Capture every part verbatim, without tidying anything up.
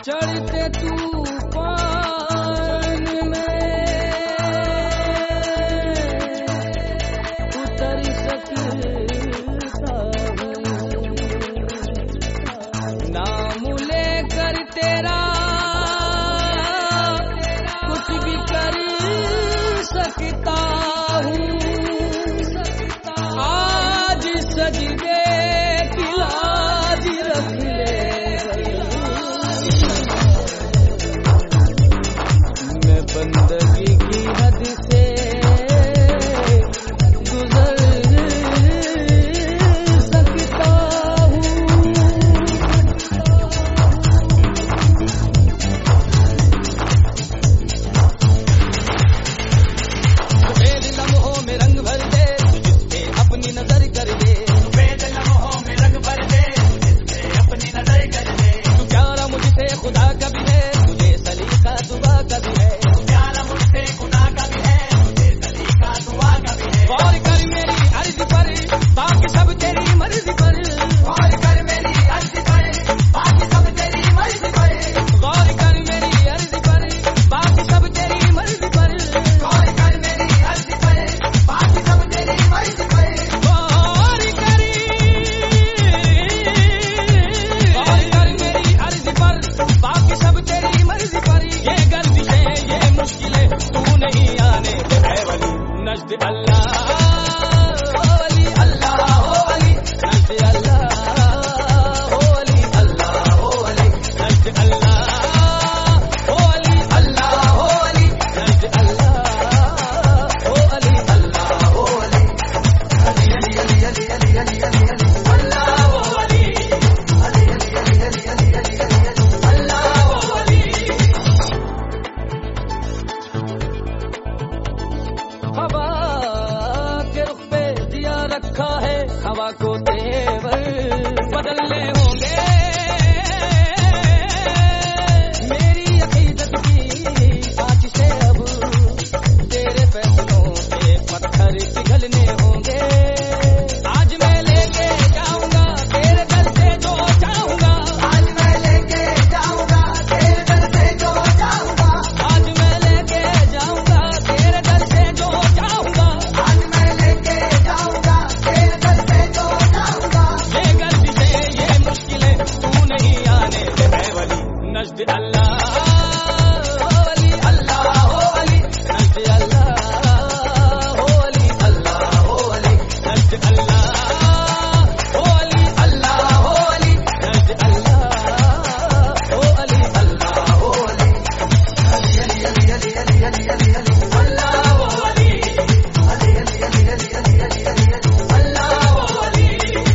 चढ़ते तूफान में उतर सकता हूँ, नाम लेकर तेरा कुछ भी कर सकता हूँ। आज सजदे की लाज रख ले, मैं बंदगी की हद से गुजर सकता हूँ। सफेद लम्हों में रंग भर दे, तुझसे अपनी नजर कर दे। सफेद लम्हों में रंग भर दे, तुझसे अपनी नजर कर दे। तू प्यारा मुझसे खुदा का भी है, तुझे सलीका दुआ का भी है। प्यारा मुझसे खुदा का भी है, तुझे सलीका दुआ का भी है। गौर कर मेरी अर्ज पर, बाकी सब तेरी मर्जी पर। गौर कर मेरी अर्ज पर, बाकी सब तेरी मर्जी पर। गौर कर मेरी अर्ज पर, बाकी सब तेरी मर्जी पर। गौर कर मेरी अर्ज पर, बाकी सब तेरी मर्जी पर। गौर करी गौर कर मेरी अर्ज पर, बाकी सब तेरी मर्जी पर। ये गर्दिशें ये मुश्किलें तू नहीं आने दे ऐ वली। नज़्द अल्लाह ओ वली, अल्लाह ओ वली, नज़्द अल्लाह ओ वली, अल्लाह ओ वली, नज़्द अल्लाह ओ वली, अल्लाह ओ वली, नज़्द अल्लाह ओ वली, अल्लाह ओ वली। अली अली अली अली अली अली अली अली अल्लाह ओ अली। अली अली अली अली अली अली अली अल्लाह ओ अली। हवा के रुख पे दिया रखा है, हवा को तेवर बदलने होंगे। मेरी अकीदत की साच से अब तेरे फैसलों के पत्थर पिघलने होंगे। आज मैं लेके जाऊंगा तेरे दर से जो चाहूंगा। आज मैं लेके जाऊंगा तेरे दर से जो चाहूंगा। आज मैं लेके जाऊंगा तेरे दर से जो चाहूंगा। आज मैं लेके जाऊंगा तेरे दर से जो चाहूंगा। ये गर्दिशें ये मुश्किलें तू नहीं आने दे ऐ वली। नज़्द अल्लाह ओ वली, अल्लाह ओ वली, नज़्द अल्लाह ओ वली, अल्लाह ओ वली, नज़्द अल्लाह ओ वली, अल्लाह ओ वली, नज़्द अल्लाह ओ वली, अल्लाह ओ वली। अली अली अली अली अली अली अली अली अल्लाह ओ अली। अली अली अली अली अली अली अली अली अल्लाह ओ अली।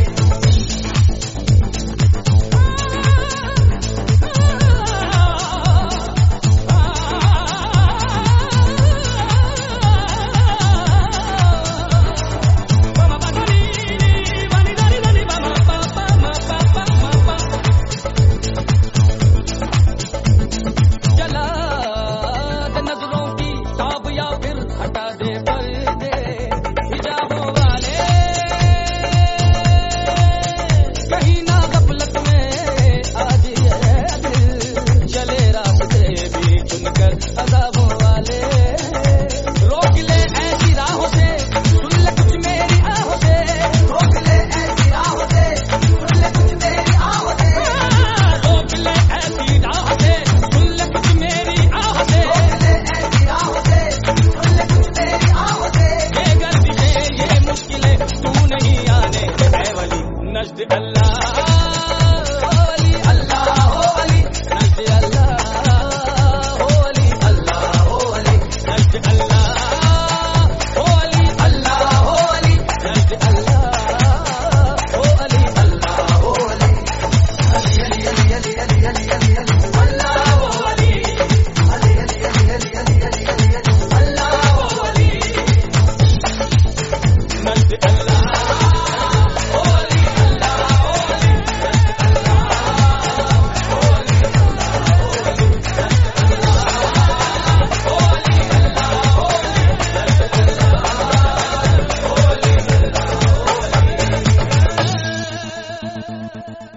जला दे नजरों की ताब या फिर हटा दे पर्दे हिजाबों वाले। कहीं ना गफलत में आज ये दिल चले रास्ते भी चुनकर अज़ाबों वाले। रोक ले ऐसी राहों से, सुन ले कुछ मेरी आहों से। रोक ले ऐसी राहों से, सुन ले कुछ मेरी आहों से। रोक ले ऐसी राहों से, सुन ले कुछ मेरी आहों से। रोक ले ऐसी राहों से, सुन ले कुछ मेरी आहों से। ये गर्दिशें ये मुश्किलें तू नहीं आने दे ऐ वली। नज़्द अल्लाह ओ वली, अल्लाह ओ वली, नज़्द अल्लाह ओ वली, अल्लाह ओ वली, नज़्द अल्लाह ओ वली, अल्लाह ओ वली, नज़्द अल्लाह ओ वली, अल्लाह ओ वली। अली अली अली अली अली अली अली अली अल्लाह ओ अली। अली अली अली अली अली अली अली अली अल्लाह ओ अली। नज़्द अल्लाह ओ वली, अल्लाह ओ वली, नज़्द अल्लाह।